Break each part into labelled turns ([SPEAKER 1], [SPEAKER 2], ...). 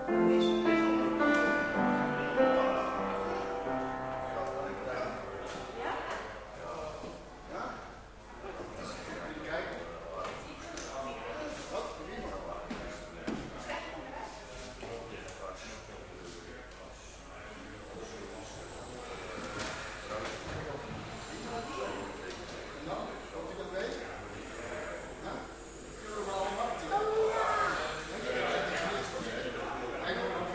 [SPEAKER 1] Hij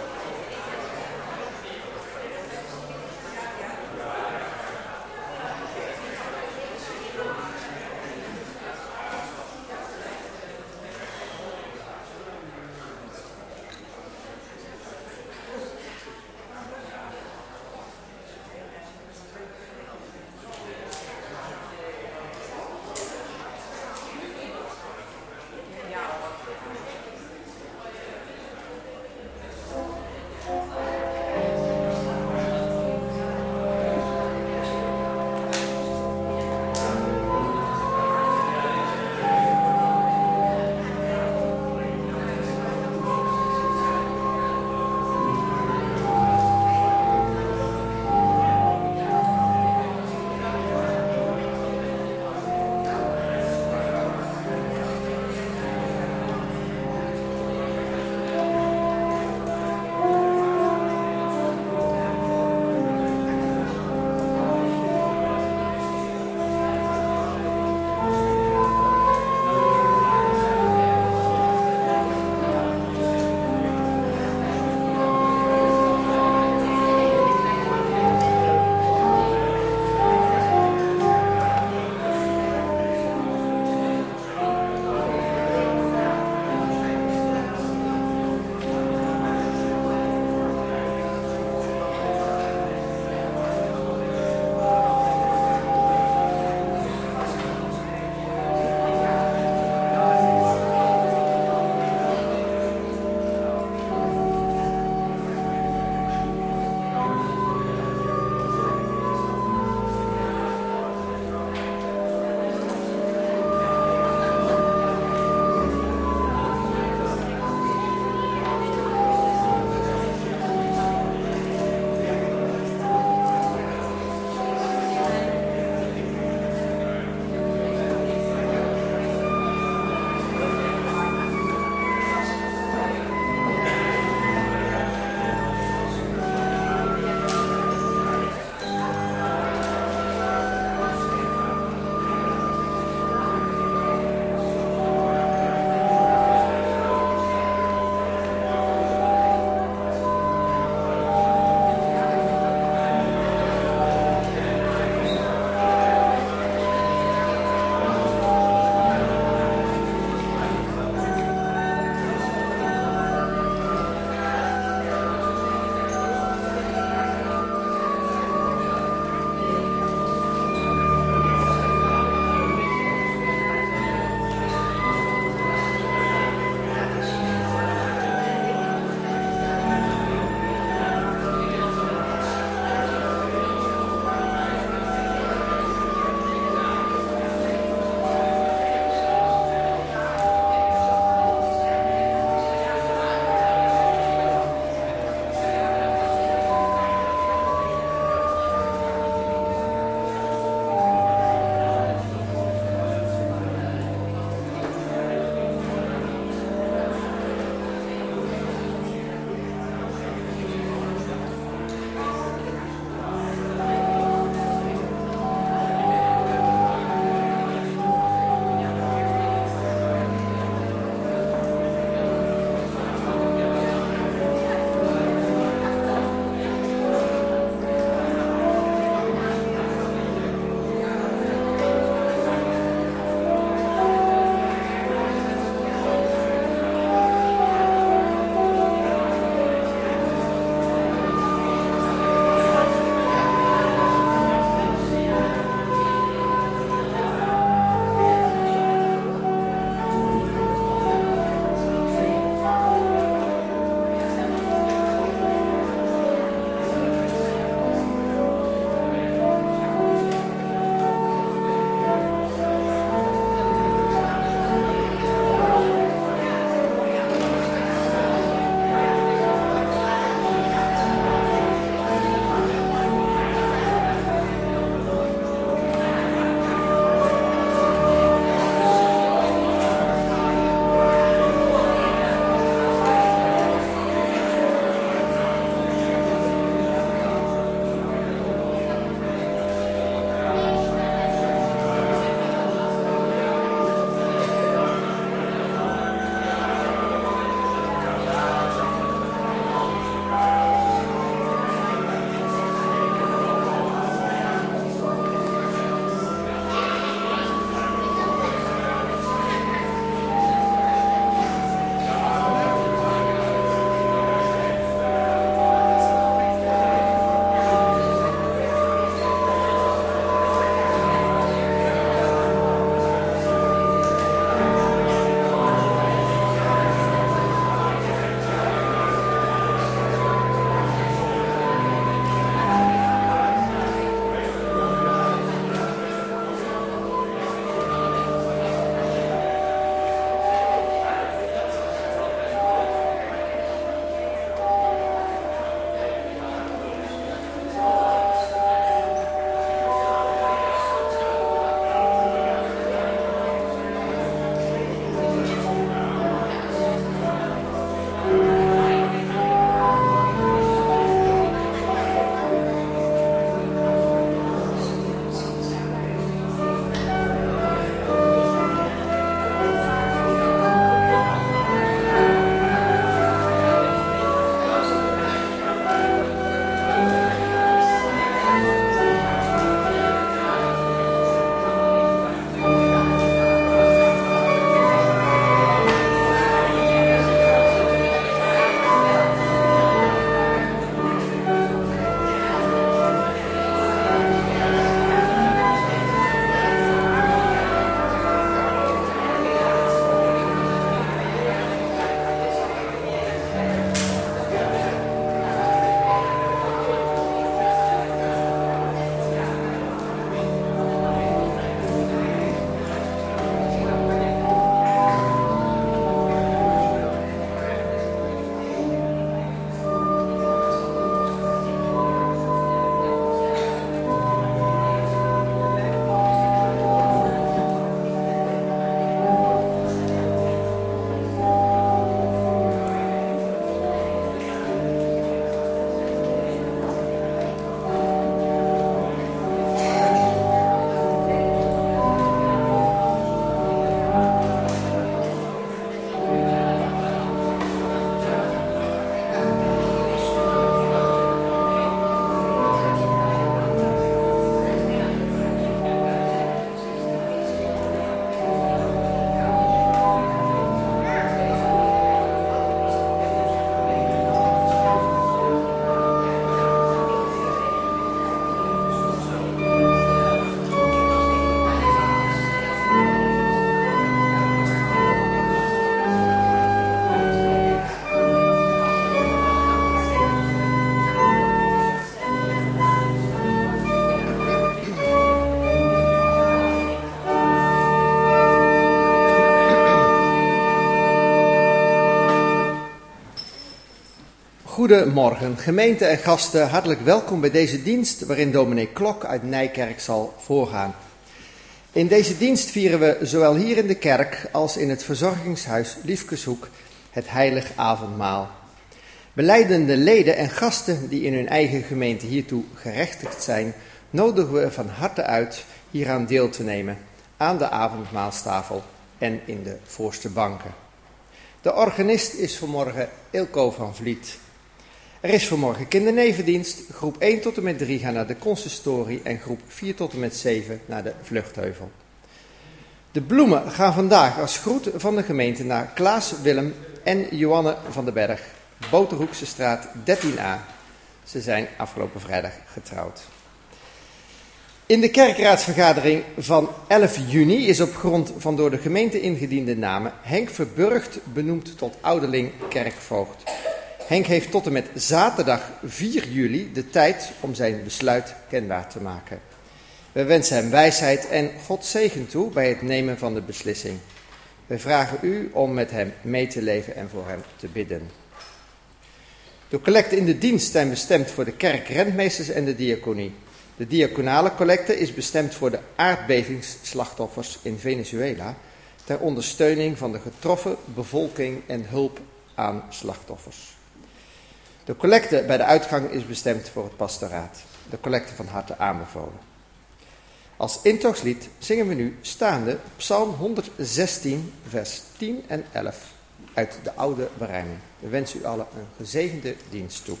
[SPEAKER 1] Goedemorgen, gemeente en gasten, hartelijk welkom bij deze dienst waarin dominee Klok uit Nijkerk zal voorgaan. In deze dienst vieren we zowel hier in de kerk als in het verzorgingshuis Liefkeshoek het heilig avondmaal. Belijdende leden en gasten die in hun eigen gemeente hiertoe gerechtigd zijn, nodigen we van harte uit hieraan deel te nemen aan de avondmaalstafel en in de voorste banken. De organist is vanmorgen Ilko van Vliet. Er is vanmorgen kindernevendienst. Groep 1 tot en met 3 gaan naar de consistorie en groep 4 tot en met 7 naar de Vluchtheuvel. De bloemen gaan vandaag als groet van de gemeente naar Klaas Willem en Johanne van den Berg, Boterhoekse straat 13a. Ze zijn afgelopen vrijdag getrouwd. In de kerkraadsvergadering van 11 juni is op grond van door de gemeente ingediende namen Henk Verburgt benoemd tot ouderling kerkvoogd. Henk heeft tot en met zaterdag 4 juli de tijd om zijn besluit kenbaar te maken. We wensen hem wijsheid en Gods zegen toe bij het nemen van de beslissing. We vragen u om met hem mee te leven en voor hem te bidden. De collecten in de dienst zijn bestemd voor de kerkrentmeesters en de diaconie. De diaconale collecte is bestemd voor de aardbevingsslachtoffers in Venezuela, ter ondersteuning van de getroffen bevolking en hulp aan slachtoffers. De collecte bij de uitgang is bestemd voor het pastoraat. De collecte van harte aanbevolen. Als intochtslied zingen we nu staande Psalm 116, vers 10 en 11 uit de oude berijming. We wensen u allen een gezegende dienst toe.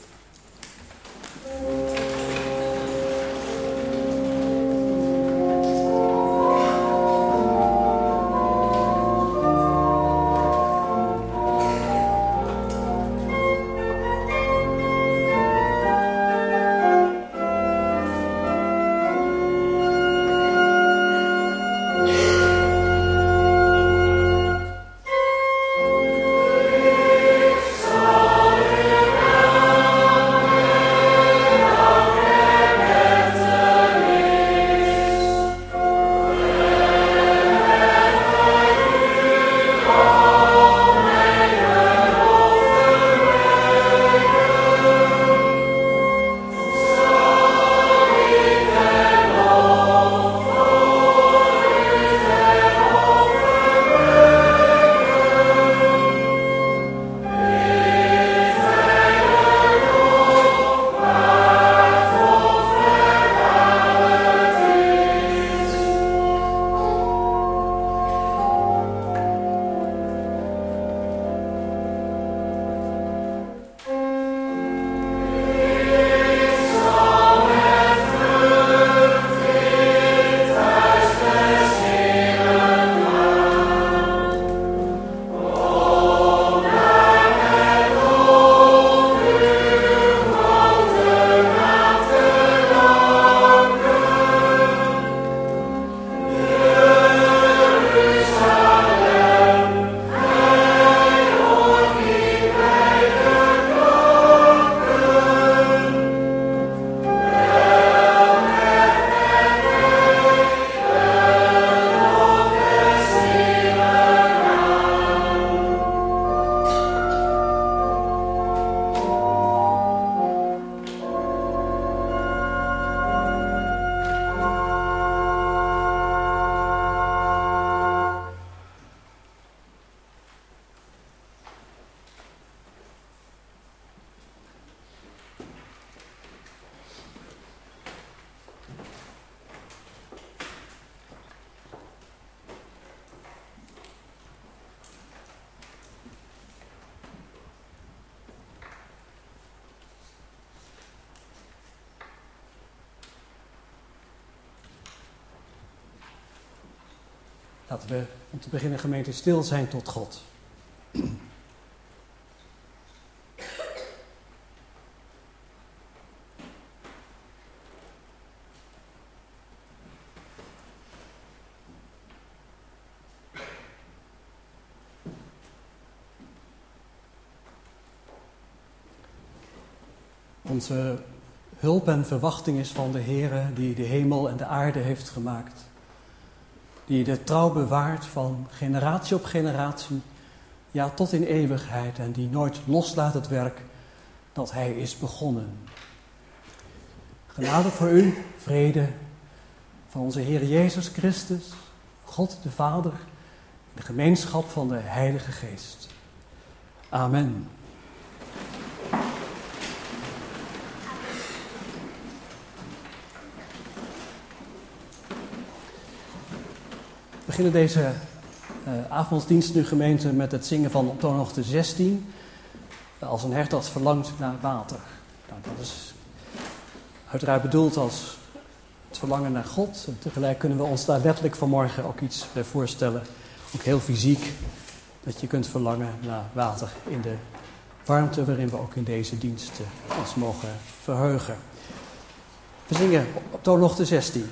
[SPEAKER 2] Laten we om te beginnen, gemeente, stil zijn tot God. Onze hulp en verwachting is van de Heere die de hemel en de aarde heeft gemaakt. Die de trouw bewaart van generatie op generatie, ja tot in eeuwigheid. En die nooit loslaat het werk dat hij is begonnen. Genade voor u, vrede van onze Heer Jezus Christus, God de Vader, de gemeenschap van de Heilige Geest. Amen. We beginnen deze avonddienst nu gemeente met het zingen van op toonhoogte 16. Als een hert dat verlangt naar water. Nou, dat is uiteraard bedoeld als het verlangen naar God. En tegelijk kunnen we ons daar letterlijk vanmorgen ook iets bij voorstellen. Ook heel fysiek. Dat je kunt verlangen naar water in de warmte waarin we ook in deze dienst ons mogen verheugen. We zingen op toonhoogte 16.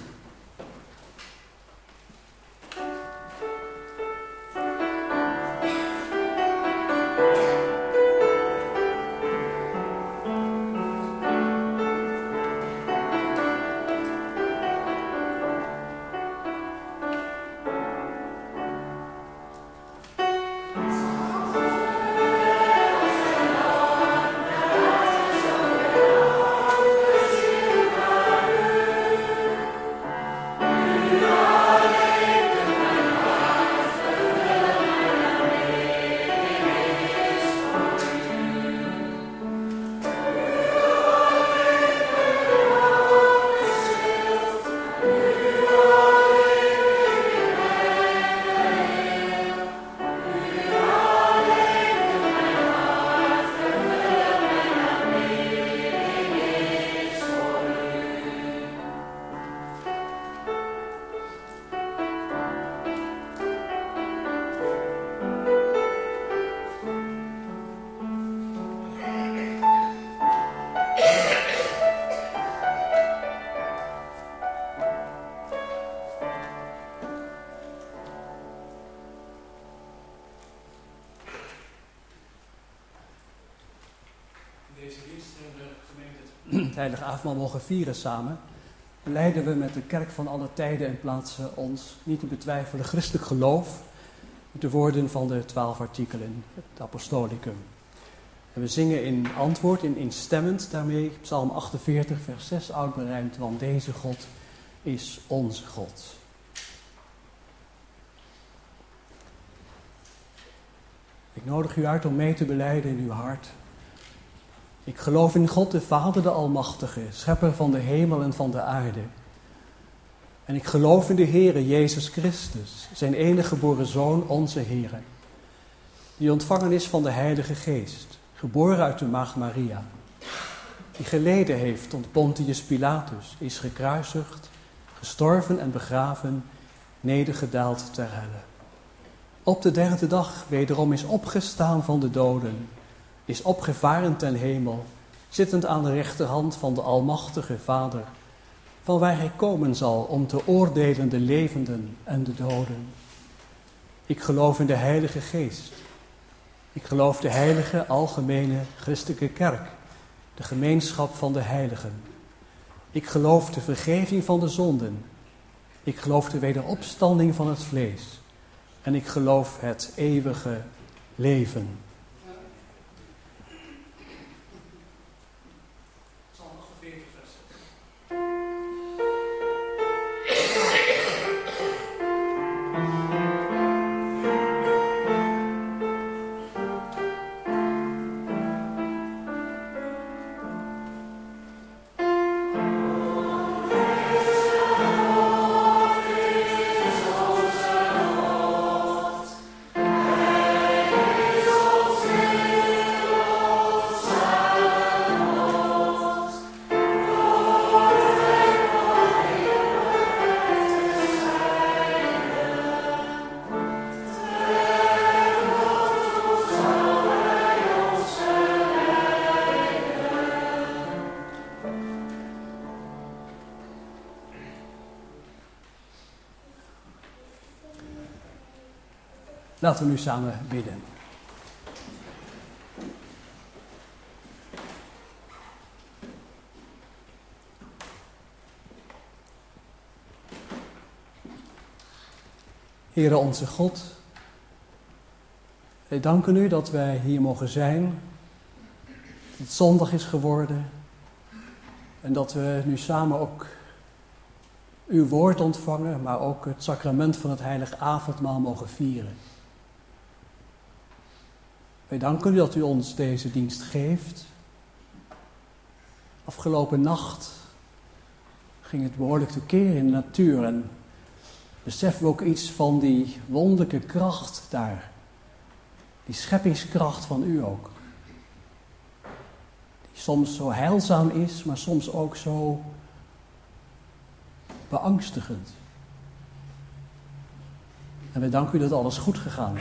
[SPEAKER 2] Het heilige avondmaal mogen vieren samen, belijden we met de kerk van alle tijden en plaatsen ons niet te betwijfelen christelijk geloof met de woorden van de 12 artikelen, het apostolicum. En we zingen in antwoord, instemmend daarmee, Psalm 48, vers 6, oud berijmd, want deze God is onze God. Ik nodig u uit om mee te belijden in uw hart. Ik geloof in God de Vader, de Almachtige, schepper van de hemel en van de aarde. En ik geloof in de Heere Jezus Christus, zijn enige geboren Zoon, onze Heere, die ontvangen is van de Heilige Geest, geboren uit de maagd Maria, die geleden heeft onder Pontius Pilatus, is gekruisigd, gestorven en begraven, nedergedaald ter helle. Op de 3e dag wederom is opgestaan van de doden, is opgevaren ten hemel, zittend aan de rechterhand van de Almachtige Vader, van waar hij komen zal om te oordelen de levenden en de doden. Ik geloof in de Heilige Geest. Ik geloof de heilige, algemene, christelijke kerk, de gemeenschap van de heiligen. Ik geloof de vergeving van de zonden. Ik geloof de wederopstanding van het vlees. En ik geloof het eeuwige leven. Laten we nu samen bidden. Heere onze God, wij danken u dat wij hier mogen zijn het zondag is geworden en dat we nu samen ook uw woord ontvangen, maar ook het sacrament van het heilige avondmaal mogen vieren. Wij danken u dat u ons deze dienst geeft. Afgelopen nacht ging het behoorlijk tekeer in de natuur en beseffen we ook iets van die wonderlijke kracht daar. Die scheppingskracht van u ook. Die soms zo heilzaam is, maar soms ook zo beangstigend. En wij danken u dat alles goed gegaan is.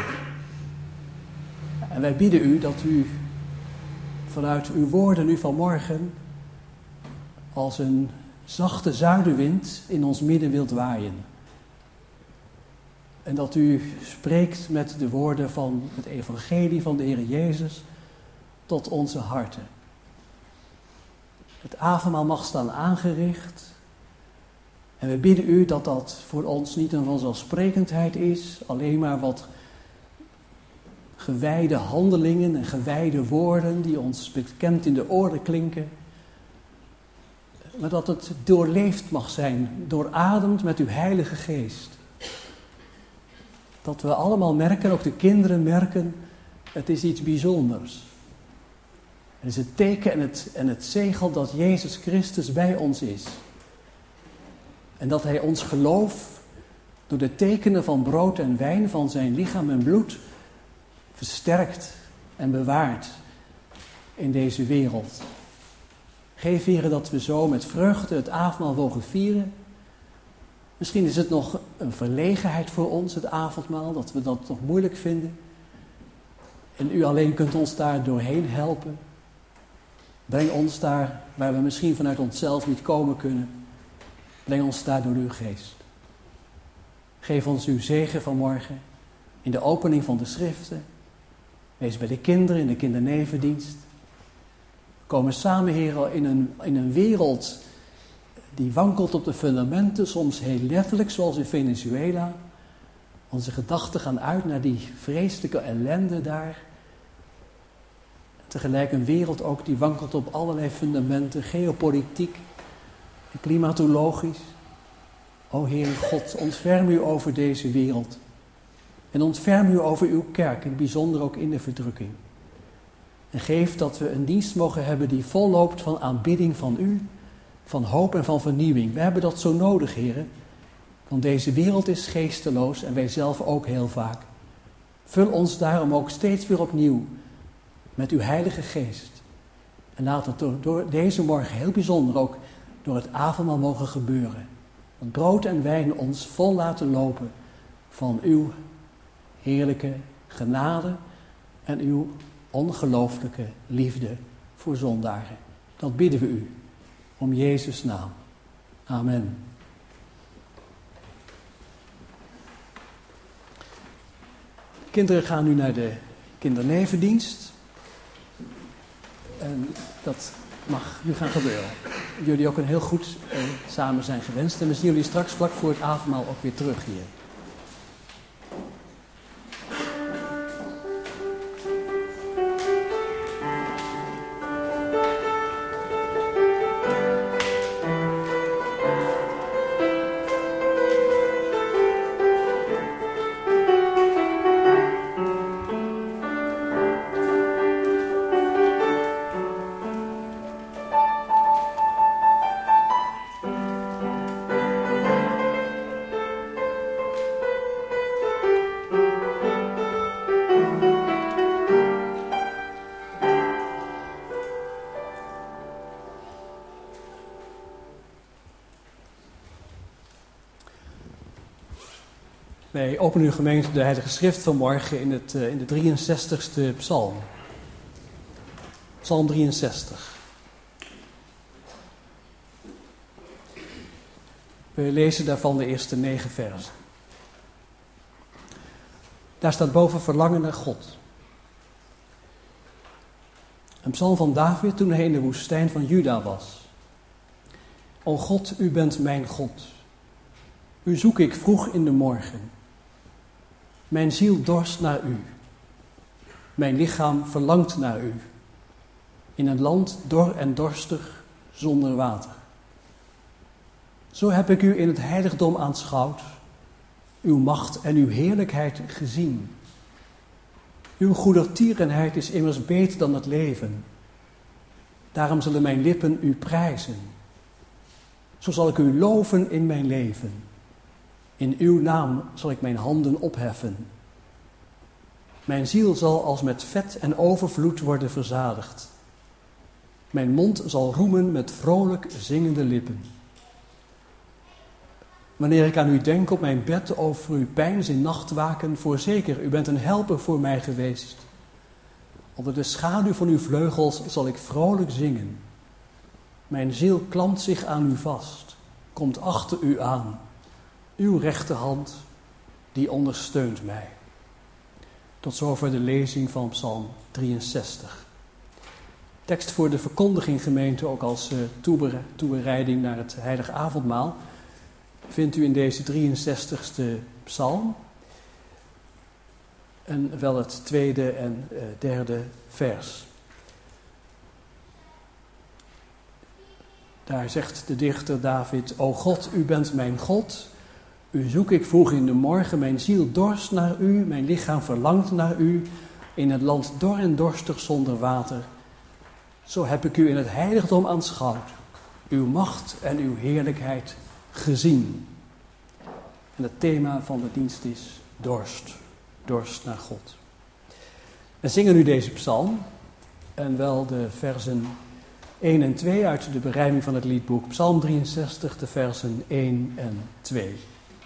[SPEAKER 2] En wij bidden u dat u vanuit uw woorden nu vanmorgen als een zachte zuidenwind in ons midden wilt waaien. En dat u spreekt met de woorden van het evangelie van de Heer Jezus tot onze harten. Het avondmaal mag staan aangericht. En we bidden u dat dat voor ons niet een vanzelfsprekendheid is, alleen maar wat gewijde handelingen en gewijde woorden die ons bekend in de oren klinken. Maar dat het doorleefd mag zijn, doorademd met uw Heilige Geest. Dat we allemaal merken, ook de kinderen merken, het is iets bijzonders. Het is het teken en het zegel dat Jezus Christus bij ons is. En dat Hij ons geloof door de tekenen van brood en wijn van zijn lichaam en bloed versterkt en bewaart in deze wereld. Geef, Heere, dat we zo met vreugde het avondmaal mogen vieren. Misschien is het nog een verlegenheid voor ons, het avondmaal, dat we dat nog moeilijk vinden. En u alleen kunt ons daar doorheen helpen. Breng ons daar waar we misschien vanuit onszelf niet komen kunnen. Breng ons daar door uw geest. Geef ons uw zegen vanmorgen in de opening van de schriften. Wees bij de kinderen in de kindernevendienst. We komen samen, Heer, in een wereld die wankelt op de fundamenten, soms heel letterlijk, zoals in Venezuela. Onze gedachten gaan uit naar die vreselijke ellende daar. Tegelijk een wereld ook die wankelt op allerlei fundamenten, geopolitiek en klimatologisch. O Heere God, ontferm u over deze wereld. En ontferm u over uw kerk, in het bijzonder ook in de verdrukking. En geef dat we een dienst mogen hebben die volloopt van aanbidding van u, van hoop en van vernieuwing. We hebben dat zo nodig, Heere. Want deze wereld is geesteloos en wij zelf ook heel vaak. Vul ons daarom ook steeds weer opnieuw met uw Heilige Geest. En laat het door deze morgen heel bijzonder ook door het avondmaal mogen gebeuren. Dat brood en wijn ons vol laten lopen van uw heerlijke genade en uw ongelooflijke liefde voor zondaren. Dat bidden we u, om Jezus' naam. Amen. Kinderen gaan nu naar de kindernevendienst. En dat mag nu gaan gebeuren. Jullie ook een heel goed samen zijn gewenst. En we zien jullie straks vlak voor het avondmaal ook weer terug hier. Wij openen uw gemeente de Heilige Schrift vanmorgen in de 63ste psalm. Psalm 63. We lezen daarvan de eerste 9 versen. Daar staat boven verlangen naar God. Een psalm van David toen hij in de woestijn van Juda was. O God, u bent mijn God. U zoek ik vroeg in de morgen. Mijn ziel dorst naar u. Mijn lichaam verlangt naar u. in een land dor en dorstig zonder water. Zo heb ik u in het heiligdom aanschouwd, uw macht en uw heerlijkheid gezien. Uw goedertierenheid is immers beter dan het leven. Daarom zullen mijn lippen u prijzen. Zo zal ik u loven in mijn leven. In uw naam zal ik mijn handen opheffen. Mijn ziel zal als met vet en overvloed worden verzadigd. Mijn mond zal roemen met vrolijk zingende lippen. Wanneer ik aan u denk op mijn bed over uw pijns in nachtwaken, voorzeker, u bent een helper voor mij geweest. Onder de schaduw van uw vleugels zal ik vrolijk zingen. Mijn ziel klampt zich aan u vast, komt achter u aan. Uw rechterhand, die ondersteunt mij. Tot zover de lezing van Psalm 63. Tekst voor de verkondiging gemeente, ook als toebereiding naar het heilige avondmaal, vindt u in deze 63ste psalm. En wel het tweede en derde vers. Daar zegt de dichter David: O God, u bent mijn God. U zoek ik vroeg in de morgen. Mijn ziel dorst naar u. Mijn lichaam verlangt naar u. In het land dor en dorstig zonder water. Zo heb ik u in het heiligdom aanschouwd. Uw macht en uw heerlijkheid gezien. En het thema van de dienst is dorst. Dorst naar God. We zingen nu deze psalm. En wel de versen 1 en 2 uit de berijming van het liedboek. Psalm 63, de versen 1 en 2.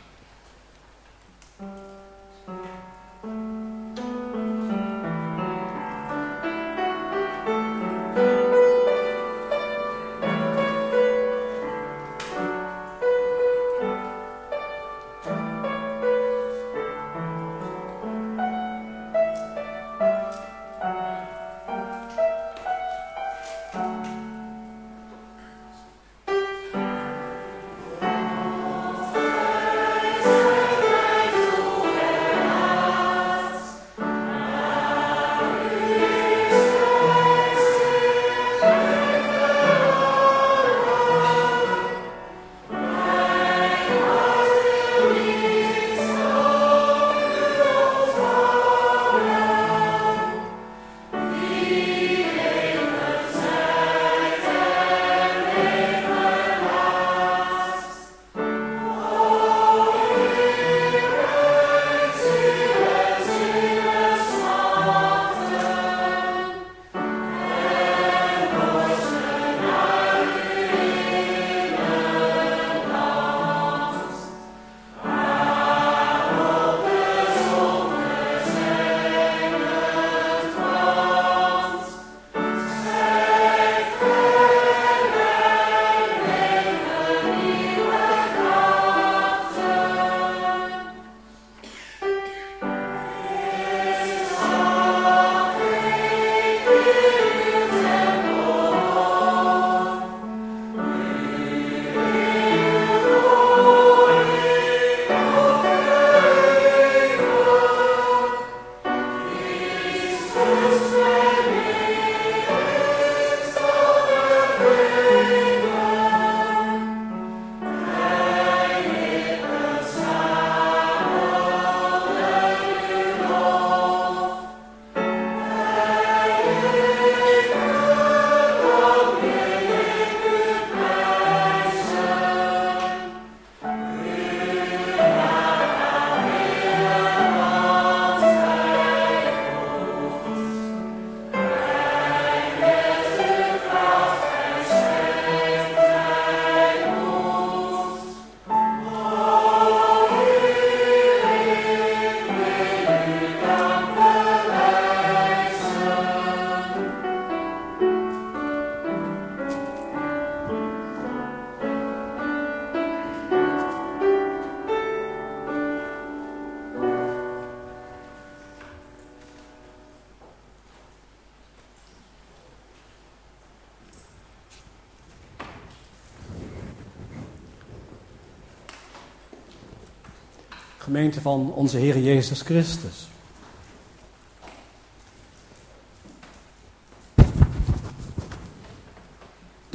[SPEAKER 2] Gemeente van onze Heer Jezus Christus.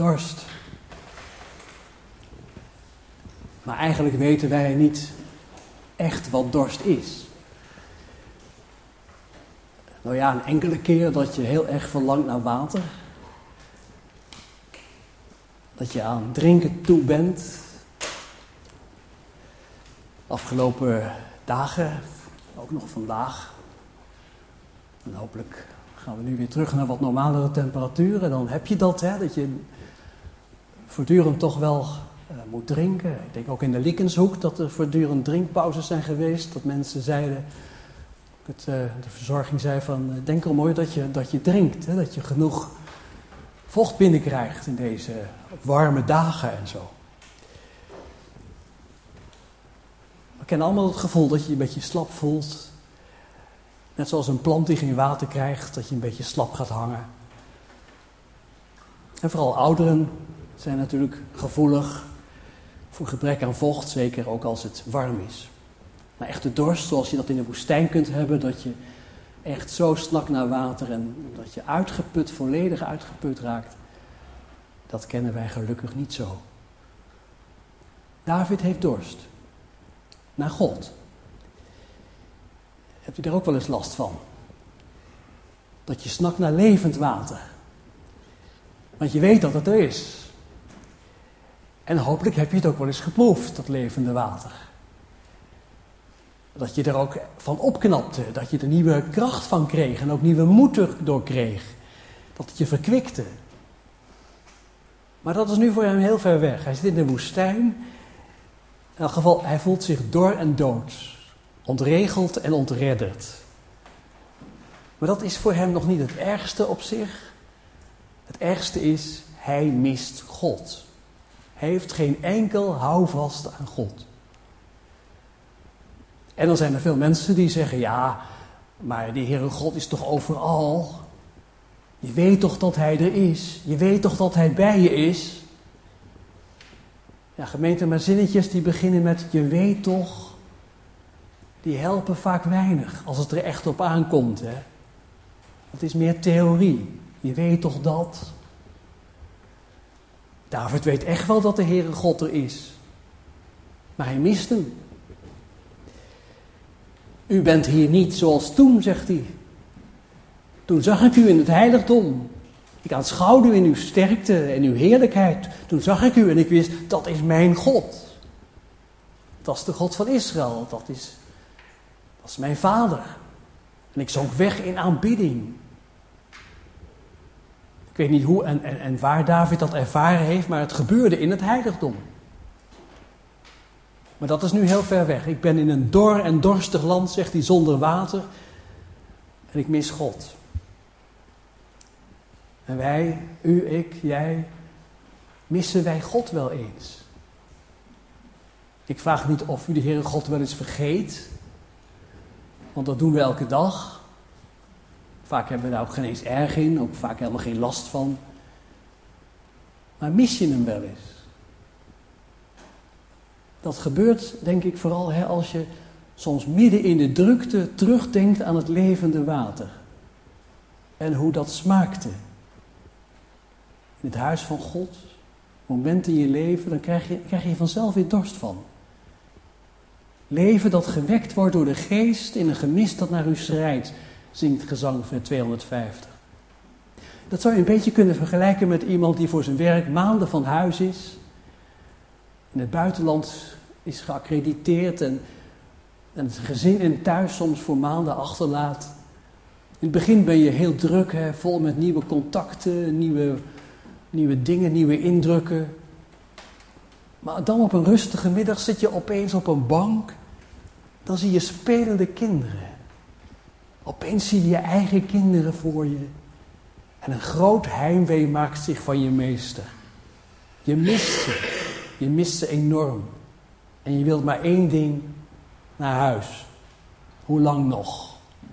[SPEAKER 2] dorst. Maar eigenlijk weten wij niet echt wat dorst is. Nou ja, een enkele keer dat je heel erg verlangt naar water. Dat je aan drinken toe bent. Afgelopen dagen, ook nog vandaag. En hopelijk gaan we nu weer terug naar wat normalere temperaturen. Dan heb je dat, dat je voortdurend toch wel moet drinken. Ik denk ook in de Liekenshoek dat er voortdurend drinkpauzes zijn geweest. Dat mensen zeiden, de verzorging zei van, denk erom mooi dat je drinkt. Dat je genoeg vocht binnenkrijgt in deze warme dagen en zo. We kennen allemaal het gevoel dat je je een beetje slap voelt. Net zoals een plant die geen water krijgt, dat je een beetje slap gaat hangen. En vooral ouderen zijn natuurlijk gevoelig voor gebrek aan vocht, zeker ook als het warm is. Maar echte dorst, zoals je dat in de woestijn kunt hebben, dat je echt zo snakt naar water en dat je uitgeput, volledig uitgeput raakt, dat kennen wij gelukkig niet zo. David heeft dorst. Naar God. Hebt u daar ook wel eens last van? Dat je snakt naar levend water. Want je weet dat het er is. En hopelijk heb je het ook wel eens geproefd, dat levende water. Dat je er ook van opknapte. Dat je er nieuwe kracht van kreeg en ook nieuwe moed door kreeg. Dat het je verkwikte. Maar dat is nu voor hem heel ver weg. Hij zit in de woestijn. In elk geval, hij voelt zich dor en dood. Ontregeld en ontredderd. Maar dat is voor hem nog niet het ergste op zich. Het ergste is, hij mist God. Hij heeft geen enkel houvast aan God. En dan zijn er veel mensen die zeggen, ja, maar de Heere God is toch overal? Je weet toch dat hij er is? Je weet toch dat hij bij je is? Ja, gemeente, maar zinnetjes die beginnen met je weet toch, die helpen vaak weinig als het er echt op aankomt. Het is meer theorie. Je weet toch dat? David weet echt wel dat de Heere God er is. Maar hij mist hem. U bent hier niet zoals toen, zegt hij. Toen zag ik u in het heiligdom. Ik aanschouwde u in uw sterkte en uw heerlijkheid. Toen zag ik u en ik wist, dat is mijn God. Dat is de God van Israël. Dat is mijn vader. En ik zonk weg in aanbidding. Ik weet niet hoe en waar David dat ervaren heeft, maar het gebeurde in het heiligdom. Maar dat is nu heel ver weg. Ik ben in een dor en dorstig land, zegt hij, zonder water. En ik mis God. En wij, u, ik, jij, missen wij God wel eens? Ik vraag niet of u de Heere God wel eens vergeet. Want dat doen we elke dag. Vaak hebben we daar ook geen eens erg in, ook vaak helemaal geen last van. Maar mis je hem wel eens? Dat gebeurt, denk ik, vooral als je soms midden in de drukte terugdenkt aan het levende water. En hoe dat smaakte. In het huis van God, momenten in je leven, dan krijg je vanzelf weer dorst van. Leven dat gewekt wordt door de geest in een gemis dat naar u schrijdt, zingt gezang van 250. Dat zou je een beetje kunnen vergelijken met iemand die voor zijn werk maanden van huis is. In het buitenland is geaccrediteerd en het gezin en thuis soms voor maanden achterlaat. In het begin ben je heel druk, vol met nieuwe contacten, nieuwe dingen, nieuwe indrukken. Maar dan op een rustige middag zit je opeens op een bank. Dan zie je spelende kinderen. Opeens zie je je eigen kinderen voor je. En een groot heimwee maakt zich van je meester. Je mist ze. Je mist ze enorm. En je wilt maar één ding: naar huis. Hoe lang nog?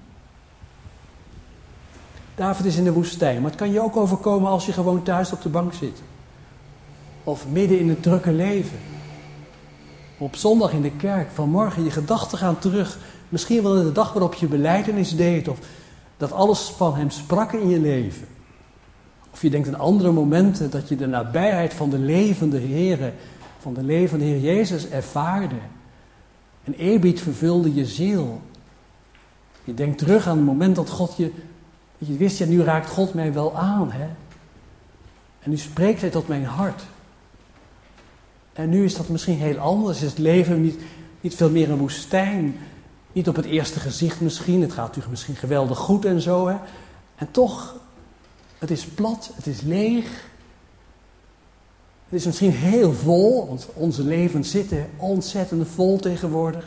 [SPEAKER 2] David is in de woestijn, maar het kan je ook overkomen als je gewoon thuis op de bank zit. Of midden in het drukke leven. Op zondag in de kerk, vanmorgen, je gedachten gaan terug. Misschien wel de dag waarop je belijdenis deed. Of dat alles van hem sprak in je leven. Of Of je denkt aan andere momenten dat je de nabijheid van de levende Heer, van de levende Heer Jezus ervaarde. En eerbied vervulde je ziel. Je denkt terug aan het moment dat God je wist, ja, nu raakt God mij wel aan, hè. En nu spreekt hij tot mijn hart. En nu is dat misschien heel anders. Is het leven niet veel meer een woestijn. Niet op het eerste gezicht misschien. Het gaat natuurlijk misschien geweldig goed en zo, hè. En toch, het is plat, het is leeg. Het is misschien heel vol, want onze levens zitten ontzettend vol tegenwoordig.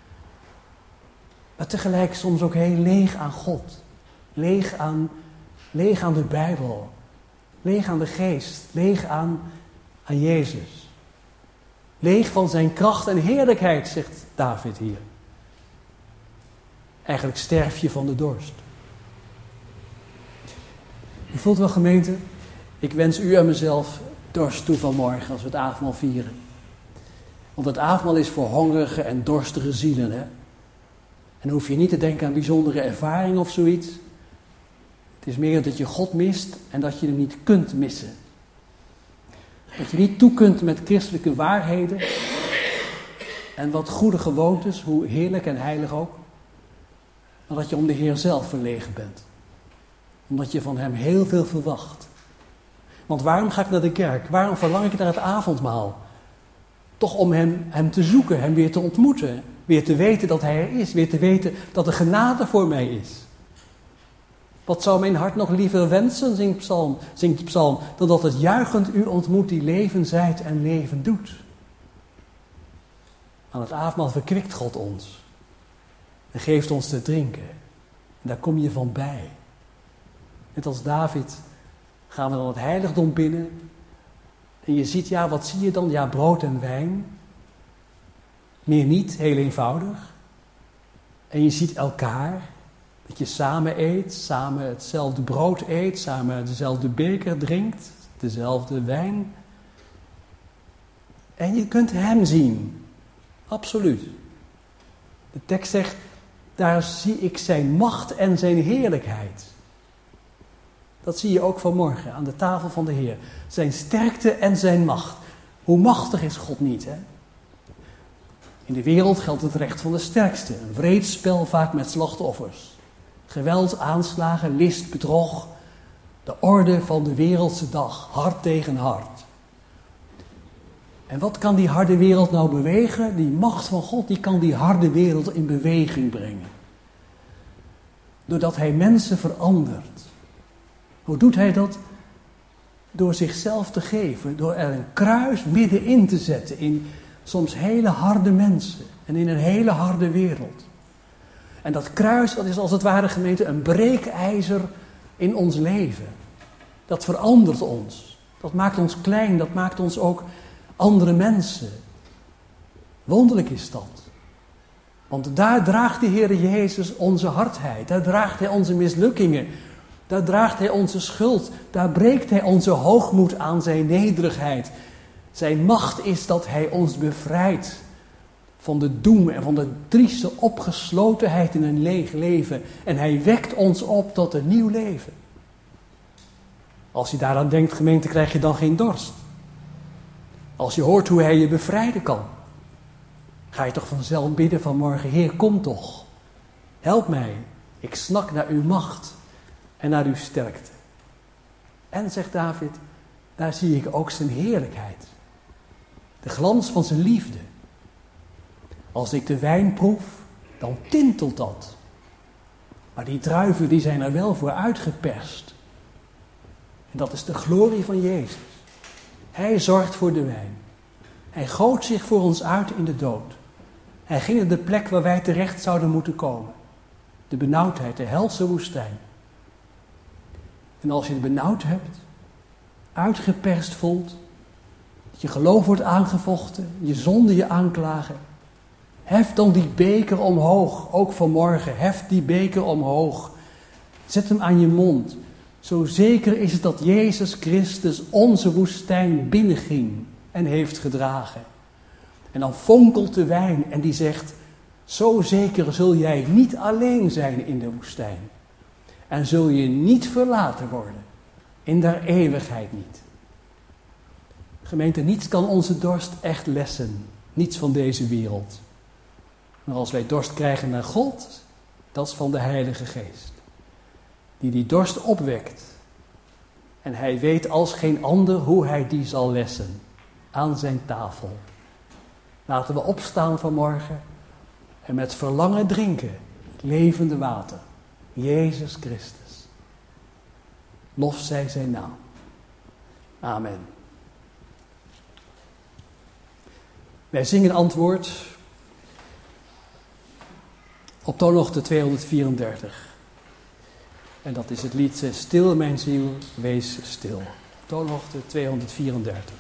[SPEAKER 2] Maar tegelijk soms ook heel leeg aan God. Leeg aan de Bijbel. Leeg aan de geest. Leeg aan Jezus. Leeg van zijn kracht en heerlijkheid, zegt David hier. Eigenlijk sterf je van de dorst. U voelt wel, gemeente, ik wens u en mezelf dorst toe vanmorgen als we het avondmaal vieren. Want het avondmaal is voor hongerige en dorstige zielen, hè. En dan hoef je niet te denken aan bijzondere ervaring of zoiets. Het is meer dat je God mist en dat je hem niet kunt missen. Dat je niet toe kunt met christelijke waarheden en wat goede gewoontes, hoe heerlijk en heilig ook. Maar dat je om de Heer zelf verlegen bent. Omdat je van hem heel veel verwacht. Want waarom ga ik naar de kerk? Waarom verlang ik naar het avondmaal? Toch om hem te zoeken, hem weer te ontmoeten. Weer te weten dat hij er is. Weer te weten dat er genade voor mij is. Wat zou mijn hart nog liever wensen, zingt de psalm, dan dat het juichend u ontmoet die leven zijt en leven doet. Aan het avondmaal verkwikt God ons. En geeft ons te drinken. En daar kom je van bij. Net als David gaan we dan het heiligdom binnen. En je ziet, ja, wat zie je dan? Ja, brood en wijn. Meer niet, heel eenvoudig. En je ziet elkaar. Dat je samen eet, samen hetzelfde brood eet, samen dezelfde beker drinkt, dezelfde wijn. En je kunt hem zien. Absoluut. De tekst zegt, daar zie ik zijn macht en zijn heerlijkheid. Dat zie je ook vanmorgen aan de tafel van de Heer. Zijn sterkte en zijn macht. Hoe machtig is God niet, hè? In de wereld geldt het recht van de sterkste. Een wreed spel vaak met slachtoffers. Geweld, aanslagen, list, bedrog. De orde van de wereldse dag. Hart tegen hart. En wat kan die harde wereld nou bewegen? Die macht van God, die kan die harde wereld in beweging brengen. Doordat hij mensen verandert. Hoe doet hij dat? Door zichzelf te geven. Door er een kruis middenin te zetten. In soms hele harde mensen. En in een hele harde wereld. En dat kruis, dat is als het ware, gemeente, een breekijzer in ons leven. Dat verandert ons. Dat maakt ons klein. Dat maakt ons ook andere mensen. Wonderlijk is dat. Want daar draagt de Heer Jezus onze hardheid. Daar draagt hij onze mislukkingen. Daar draagt hij onze schuld. Daar breekt hij onze hoogmoed aan zijn nederigheid. Zijn macht is dat hij ons bevrijdt van de doem en van de trieste opgeslotenheid in een leeg leven. En hij wekt ons op tot een nieuw leven. Als je daaraan denkt, gemeente, krijg je dan geen dorst. Als je hoort hoe hij je bevrijden kan, ga je toch vanzelf bidden vanmorgen, Heer, kom toch. Help mij, ik snak naar uw macht en naar uw sterkte. En, zegt David, daar zie ik ook zijn heerlijkheid. De glans van zijn liefde. Als ik de wijn proef, dan tintelt dat. Maar die druiven, die zijn er wel voor uitgeperst. En dat is de glorie van Jezus. Hij zorgt voor de wijn. Hij goot zich voor ons uit in de dood. Hij ging naar de plek waar wij terecht zouden moeten komen. De benauwdheid, de helse woestijn. En als je het benauwd hebt, uitgeperst voelt, dat je geloof wordt aangevochten, je zonde je aanklagen, hef dan die beker omhoog, ook vanmorgen, hef die beker omhoog. Zet hem aan je mond. Zo zeker is het dat Jezus Christus onze woestijn binnenging en heeft gedragen. En dan fonkelt de wijn en die zegt, zo zeker zul jij niet alleen zijn in de woestijn. En zul je niet verlaten worden. in der eeuwigheid niet. Gemeente, niets kan onze dorst echt lessen. Niets van deze wereld. Maar als wij dorst krijgen naar God, dat is van de Heilige Geest. Die dorst opwekt. En hij weet als geen ander hoe hij die zal lessen. Aan zijn tafel. Laten we opstaan vanmorgen en met verlangen drinken. Het levende water. Jezus Christus. Lof zij zijn naam. Amen. Wij zingen antwoord op toonhoogte 234. En dat is het lied Stil mijn ziel, wees stil. Toonhoogte 234.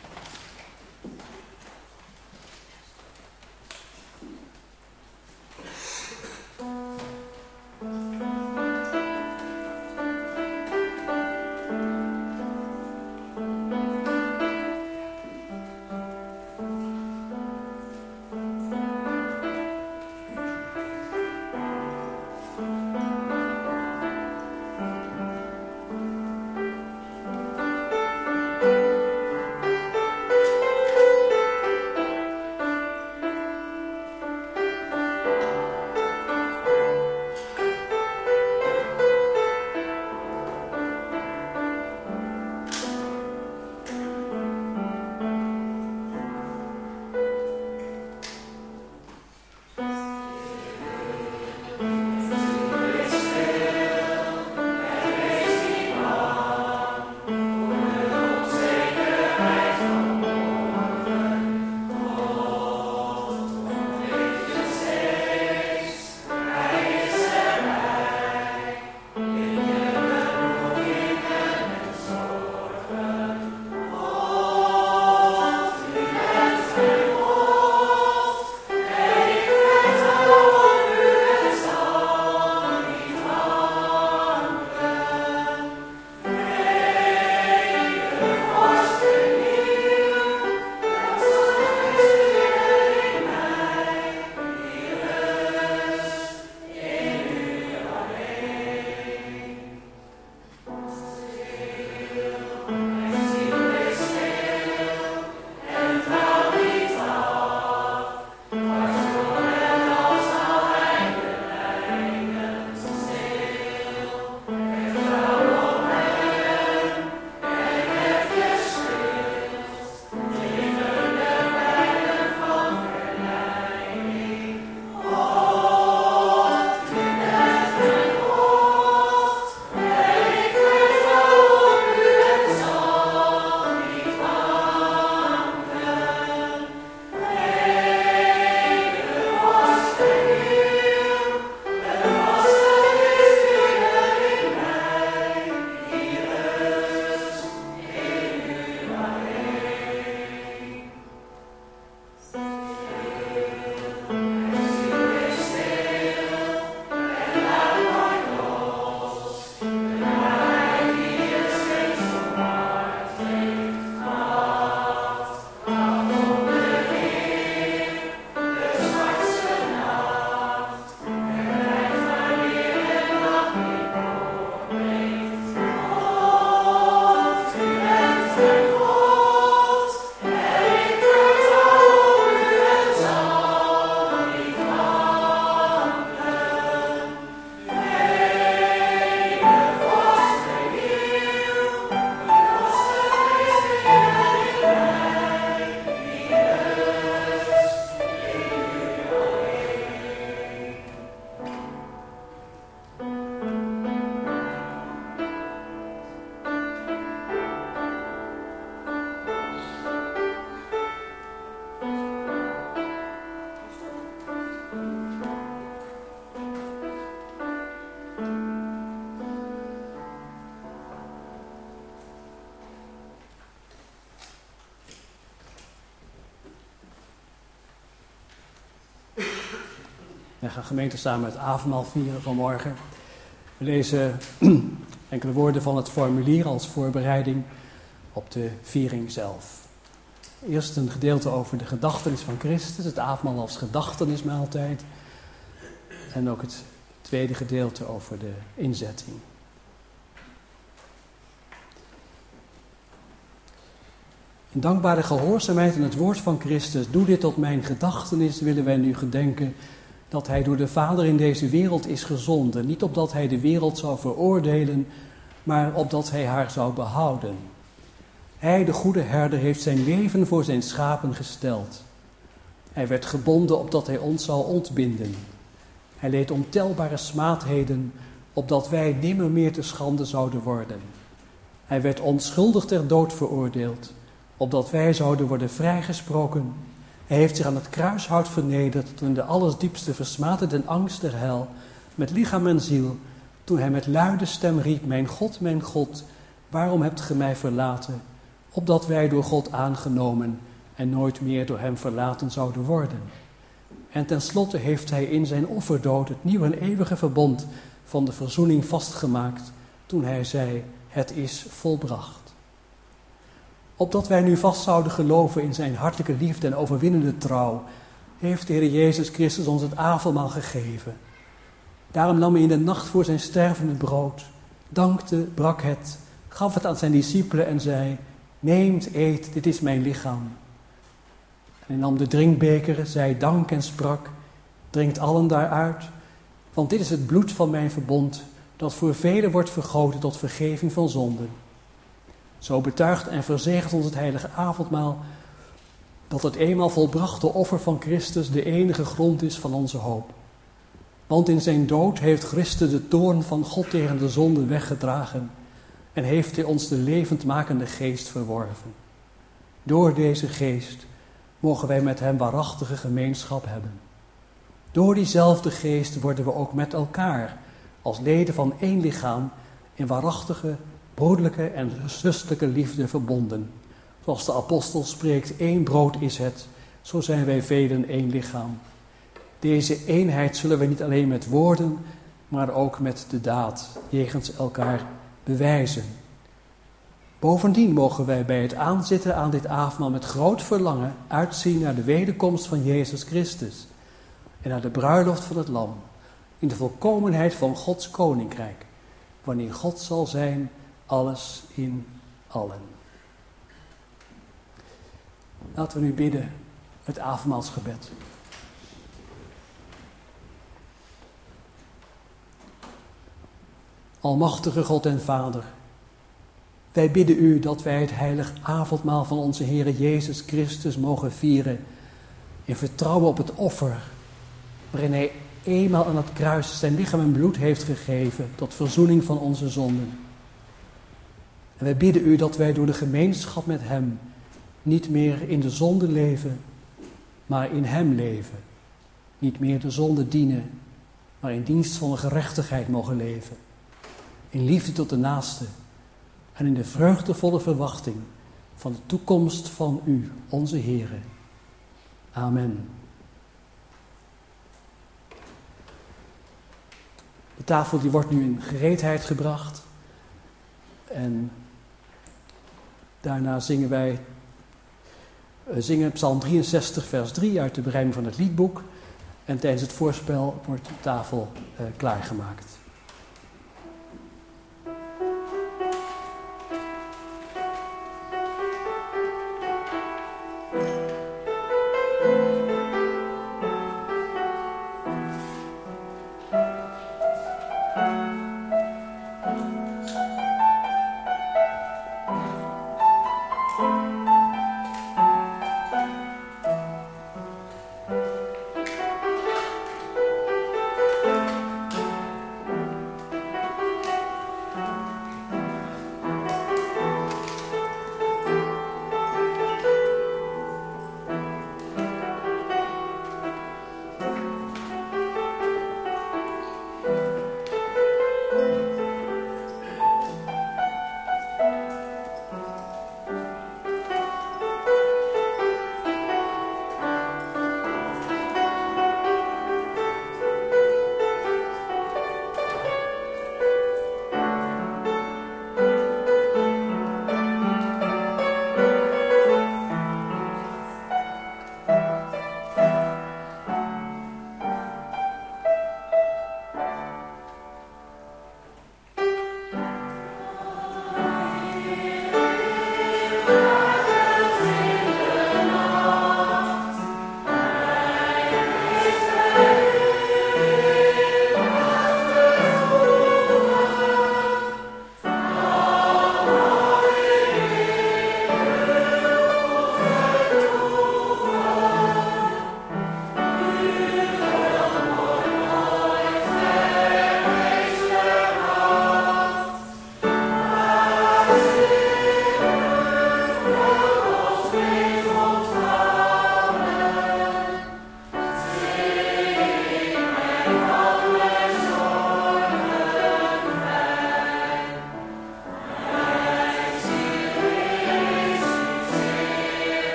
[SPEAKER 2] Wij gaan gemeente samen het avondmaal vieren vanmorgen. We lezen enkele woorden van het formulier als voorbereiding op de viering zelf. Eerst een gedeelte over de gedachtenis van Christus, het avondmaal als gedachtenismaaltijd. En ook het tweede gedeelte over de inzetting. In dankbare gehoorzaamheid aan het woord van Christus, doe dit tot mijn gedachtenis, willen wij nu gedenken dat hij door de Vader in deze wereld is gezonden. Niet opdat hij de wereld zou veroordelen, maar opdat hij haar zou behouden. Hij, de goede herder, heeft zijn leven voor zijn schapen gesteld. Hij werd gebonden opdat hij ons zou ontbinden. Hij leed ontelbare smaadheden, opdat wij nimmer meer te schande zouden worden. Hij werd onschuldig ter dood veroordeeld, opdat wij zouden worden vrijgesproken. Hij heeft zich aan het kruishout vernederd, toen in de allersdiepste versmaadde den angst der hel, met lichaam en ziel, toen hij met luide stem riep, mijn God, waarom hebt ge mij verlaten? Opdat wij door God aangenomen en nooit meer door hem verlaten zouden worden. En tenslotte heeft hij in zijn offerdood het nieuwe en eeuwige verbond van de verzoening vastgemaakt, toen hij zei, het is volbracht. Opdat wij nu vast zouden geloven in zijn hartelijke liefde en overwinnende trouw, heeft de Heer Jezus Christus ons het avondmaal gegeven. Daarom nam hij in de nacht voor zijn sterven het brood, dankte, brak het, gaf het aan zijn discipelen en zei, neemt, eet, dit is mijn lichaam. En hij nam de drinkbeker, zei dank en sprak, drinkt allen daaruit, want dit is het bloed van mijn verbond, dat voor velen wordt vergoten tot vergeving van zonden. Zo betuigt en verzegelt ons het heilige avondmaal dat het eenmaal volbrachte offer van Christus de enige grond is van onze hoop. Want in zijn dood heeft Christus de toorn van God tegen de zonde weggedragen en heeft hij ons de levendmakende geest verworven. Door deze geest mogen wij met hem waarachtige gemeenschap hebben. Door diezelfde geest worden we ook met elkaar als leden van één lichaam in waarachtige, broederlijke en zusterlijke liefde verbonden. Zoals de apostel spreekt, één brood is het, zo zijn wij velen één lichaam. Deze eenheid zullen we niet alleen met woorden, maar ook met de daad jegens elkaar bewijzen. Bovendien mogen wij bij het aanzitten aan dit avondmaal met groot verlangen uitzien naar de wederkomst van Jezus Christus en naar de bruiloft van het Lam, in de volkomenheid van Gods koninkrijk, wanneer God zal zijn, alles in allen. Laten we nu bidden het avondmaalsgebed. Almachtige God en Vader, wij bidden u dat wij het heilig avondmaal van onze Heer Jezus Christus mogen vieren in vertrouwen op het offer, waarin hij eenmaal aan het kruis zijn lichaam en bloed heeft gegeven tot verzoening van onze zonden. En wij bidden u dat wij door de gemeenschap met hem niet meer in de zonde leven, maar in hem leven. Niet meer de zonde dienen, maar in dienst van de gerechtigheid mogen leven. In liefde tot de naaste en in de vreugdevolle verwachting van de toekomst van u, onze Heere. Amen. De tafel die wordt nu in gereedheid gebracht. En daarna zingen wij Psalm 63 vers 3 uit de berijming van het liedboek. En tijdens het voorspel wordt de tafel klaargemaakt.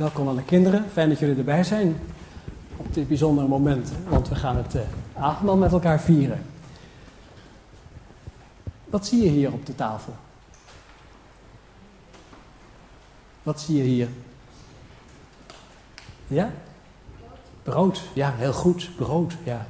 [SPEAKER 2] Welkom aan de kinderen, fijn dat jullie erbij zijn op dit bijzondere moment, want we gaan het avondmaal met elkaar vieren. Wat zie je hier op de tafel? Wat zie je hier? Ja? Brood, ja, heel goed, brood, ja.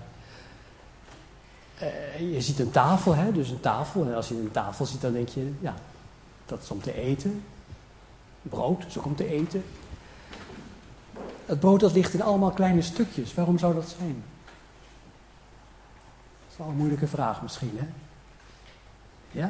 [SPEAKER 2] Je ziet een tafel, hè, dus een tafel. En als je een tafel ziet, dan denk je, ja, dat is om te eten. Brood is ook om te eten. Het brood dat ligt in allemaal kleine stukjes. Waarom zou dat zijn? Dat is wel een moeilijke vraag misschien, hè? Ja?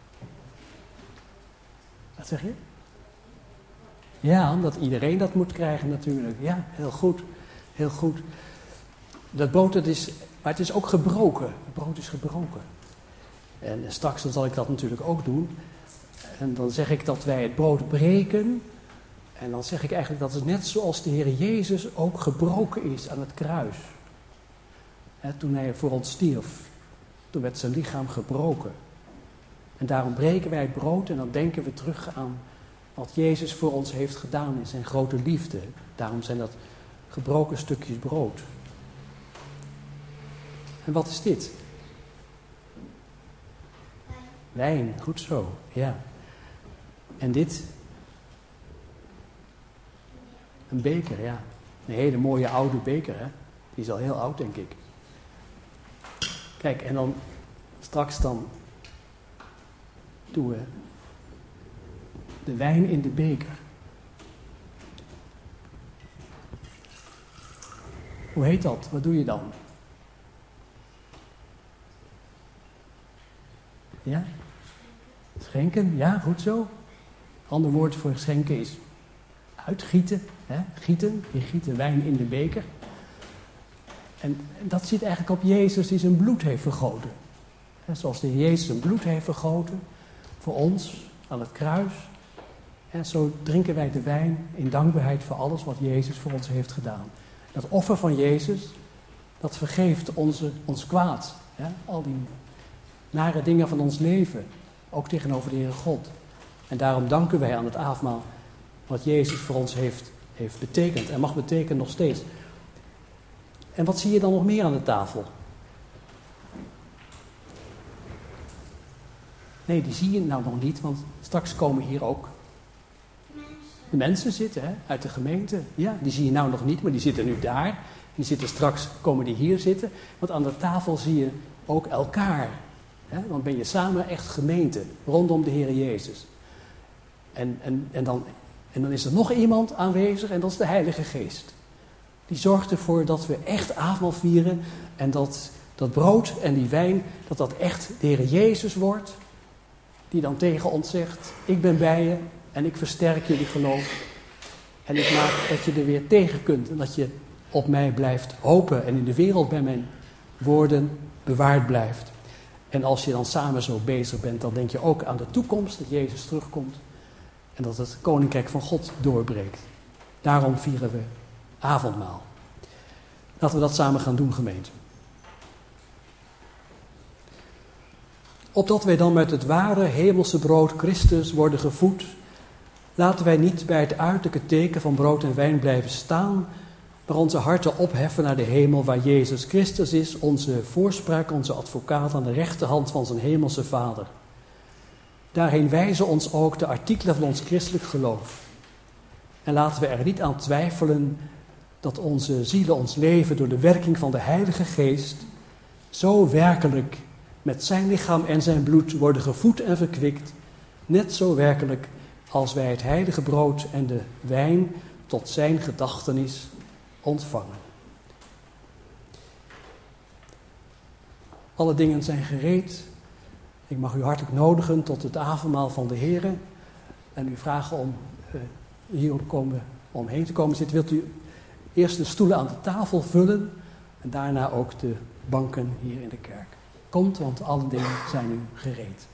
[SPEAKER 2] Wat zeg je? Ja, omdat iedereen dat moet krijgen natuurlijk. Ja, heel goed. Heel goed. Dat brood, maar het is ook gebroken. Het brood is gebroken. En straks dan zal ik dat natuurlijk ook doen. En dan zeg ik dat wij het brood breken. En dan zeg ik eigenlijk dat het net zoals de Heer Jezus ook gebroken is aan het kruis. Toen hij voor ons stierf. Toen werd zijn lichaam gebroken. En daarom breken wij het brood en dan denken we terug aan wat Jezus voor ons heeft gedaan in zijn grote liefde. Daarom zijn dat gebroken stukjes brood. En wat is dit? Wijn, goed zo, ja. En dit? Een beker, ja. Een hele mooie oude beker, hè. Die is al heel oud, denk ik. Kijk, en dan straks dan doen we de wijn in de beker. Hoe heet dat? Wat doe je dan? Ja? Schenken, ja, goed zo. Ander woord voor schenken is uitgieten. Hè? Gieten, je giet de wijn in de beker. En dat zit eigenlijk op Jezus die zijn bloed heeft vergoten. Zoals de Heer Jezus zijn bloed heeft vergoten voor ons aan het kruis. En zo drinken wij de wijn in dankbaarheid voor alles wat Jezus voor ons heeft gedaan. Dat offer van Jezus, dat vergeeft ons kwaad. Hè? Al die nare dingen van ons leven, ook tegenover de Heere God. En daarom danken wij aan het avondmaal wat Jezus voor ons heeft betekend en mag betekenen nog steeds. En wat zie je dan nog meer aan de tafel? Nee, die zie je nou nog niet, want straks komen hier ook de mensen zitten, hè, uit de gemeente. Ja, die zie je nou nog niet, maar die zitten nu daar. Die zitten straks, komen die hier zitten. Want aan de tafel zie je ook elkaar. Hè? Dan ben je samen echt gemeente, rondom de Heer Jezus. En dan is er nog iemand aanwezig en dat is de Heilige Geest. Die zorgt ervoor dat we echt avondmaal vieren en dat brood en die wijn, dat echt de Heer Jezus wordt. Die dan tegen ons zegt, ik ben bij je en ik versterk jullie geloof. En ik maak dat je er weer tegen kunt en dat je op mij blijft hopen en in de wereld bij mijn woorden bewaard blijft. En als je dan samen zo bezig bent, dan denk je ook aan de toekomst, dat Jezus terugkomt. En dat het Koninkrijk van God doorbreekt. Daarom vieren we avondmaal. Laten we dat samen gaan doen, gemeente. Opdat wij dan met het ware hemelse brood Christus worden gevoed, laten wij niet bij het uiterlijke teken van brood en wijn blijven staan, maar onze harten opheffen naar de hemel waar Jezus Christus is, onze voorspraak, onze advocaat aan de rechterhand van zijn hemelse Vader. Daarheen wijzen ons ook de artikelen van ons christelijk geloof. En laten we er niet aan twijfelen dat onze zielen, ons leven door de werking van de Heilige Geest zo werkelijk met zijn lichaam en zijn bloed worden gevoed en verkwikt, net zo werkelijk als wij het heilige brood en de wijn tot zijn gedachtenis ontvangen. Alle dingen zijn gereed. Ik mag u hartelijk nodigen tot het avondmaal van de Heere en u vragen om hier omheen te komen zitten. Wilt u eerst de stoelen aan de tafel vullen en daarna ook de banken hier in de kerk. Komt, want alle dingen zijn nu gereed.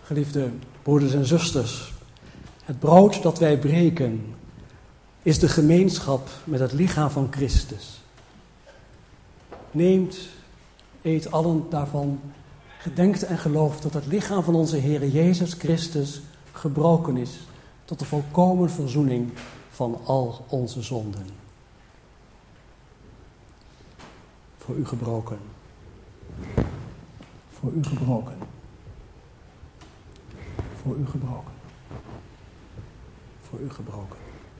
[SPEAKER 2] Geliefde broeders en zusters, het brood dat wij breken is de gemeenschap met het lichaam van Christus. Neemt, eet allen daarvan, gedenkt en gelooft dat het lichaam van onze Heer Jezus Christus gebroken is tot de volkomen verzoening van al onze zonden. Voor u gebroken. Voor u gebroken. Voor u gebroken. Voor u gebroken.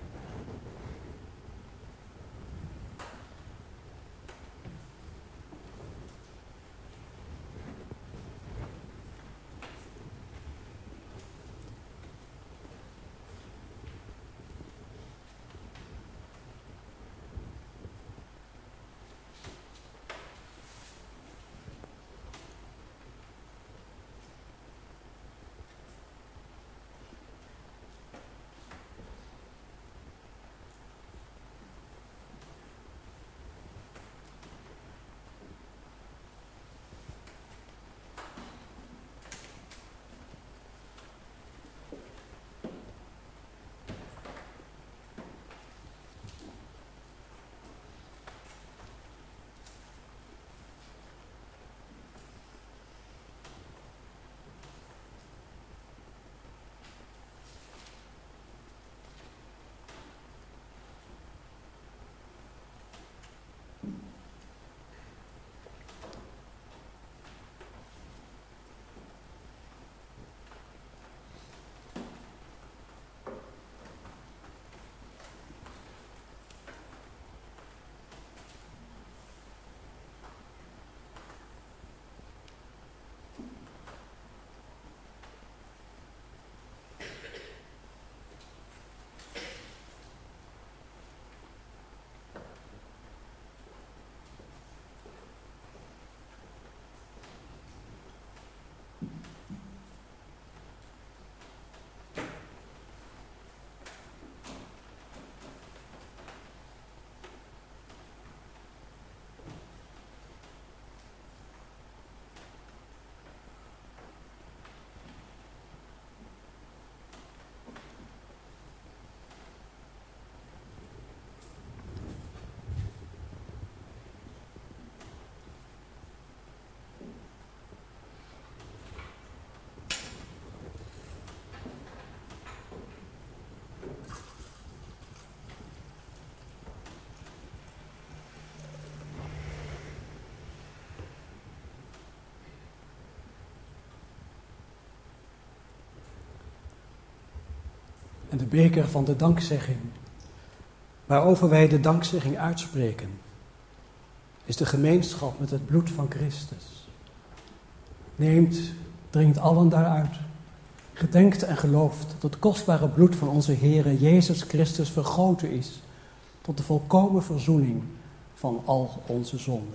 [SPEAKER 2] En de beker van de dankzegging, waarover wij de dankzegging uitspreken, is de gemeenschap met het bloed van Christus. Neemt, drinkt allen daaruit, gedenkt en gelooft dat het kostbare bloed van onze Heere Jezus Christus vergoten is tot de volkomen verzoening van al onze zonden.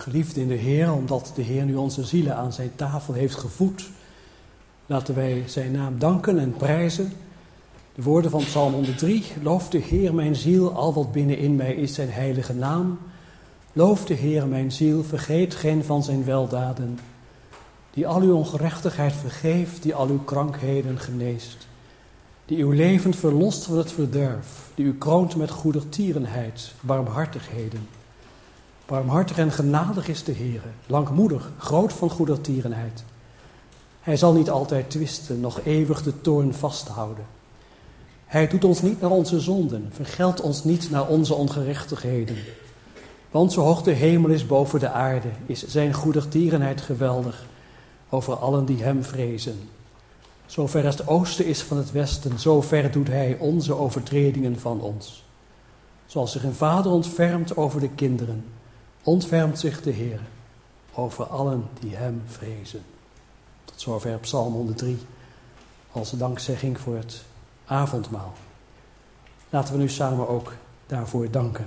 [SPEAKER 2] Geliefd in de Heer, omdat de Heer nu onze zielen aan zijn tafel heeft gevoed, laten wij zijn naam danken en prijzen. De woorden van Psalm 103, loof de Heer mijn ziel, al wat binnenin mij is zijn heilige naam. Loof de Heer mijn ziel, vergeet geen van zijn weldaden, die al uw ongerechtigheid vergeeft, die al uw krankheden geneest, die uw leven verlost van het verderf, die u kroont met goedertierenheid, barmhartigheden. Barmhartig en genadig is de Heer, langmoedig, groot van goedertierenheid. Hij zal niet altijd twisten, nog eeuwig de toorn vasthouden. Hij doet ons niet naar onze zonden, vergeldt ons niet naar onze ongerechtigheden. Want zo hoog de hemel is boven de aarde, is zijn goedertierenheid geweldig over allen die hem vrezen. Zo ver als het oosten is van het westen, zo ver doet hij onze overtredingen van ons. Zoals zich een vader ontfermt over de kinderen, ontfermt zich de Heer over allen die hem vrezen. Tot zover Psalm 103 als dankzegging voor het avondmaal. Laten we nu samen ook daarvoor danken.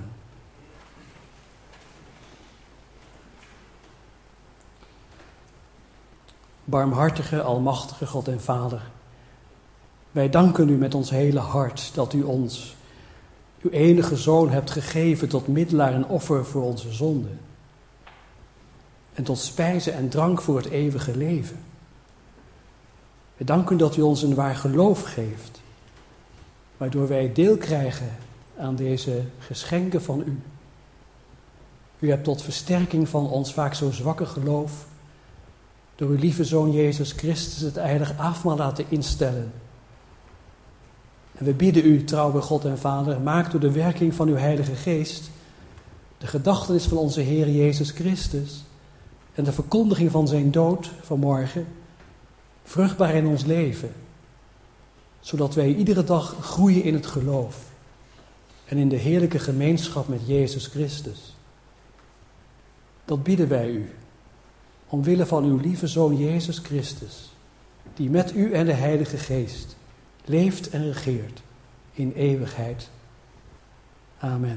[SPEAKER 2] Barmhartige, almachtige God en Vader, wij danken u met ons hele hart dat u ons, uw enige Zoon, hebt gegeven tot middelaar en offer voor onze zonden. En tot spijze en drank voor het eeuwige leven. We danken dat u ons een waar geloof geeft, waardoor wij deel krijgen aan deze geschenken van u. U hebt tot versterking van ons vaak zo zwakke geloof door uw lieve Zoon Jezus Christus het heilig avondmaal laten instellen. En we bidden u, trouwe God en Vader, maak door de werking van uw Heilige Geest de gedachtenis van onze Heer Jezus Christus en de verkondiging van zijn dood vanmorgen vruchtbaar in ons leven, zodat wij iedere dag groeien in het geloof en in de heerlijke gemeenschap met Jezus Christus. Dat bidden wij u, omwille van uw lieve Zoon Jezus Christus, die met u en de Heilige Geest leeft en regeert in eeuwigheid. Amen.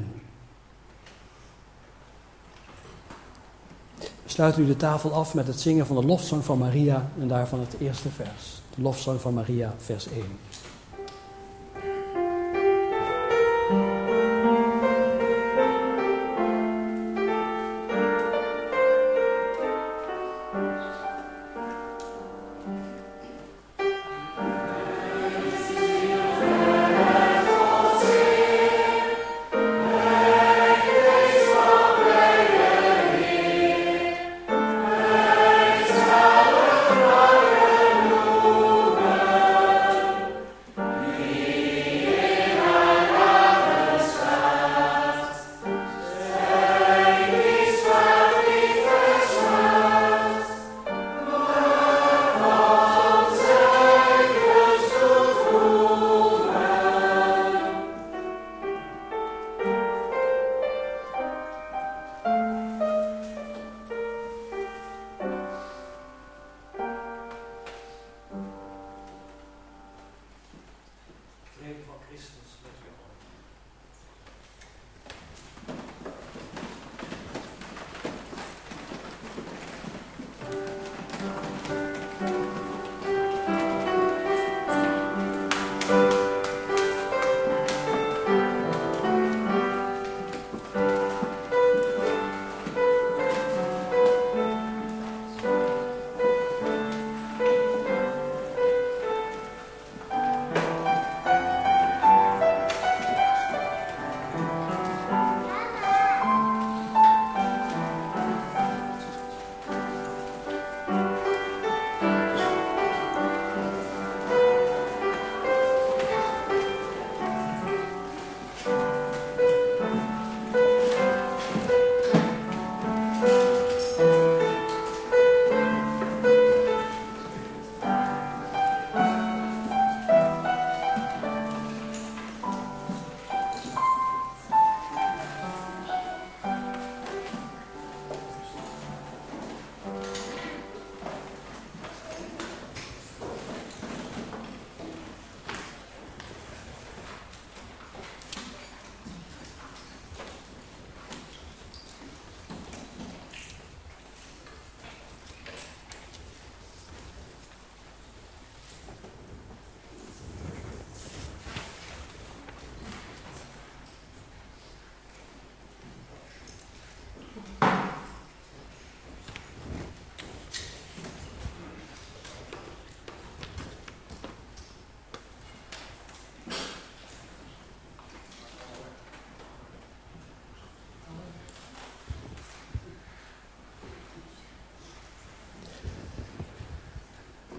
[SPEAKER 2] We sluiten nu de tafel af met het zingen van de lofzang van Maria en daarvan het eerste vers. De lofzang van Maria, vers 1.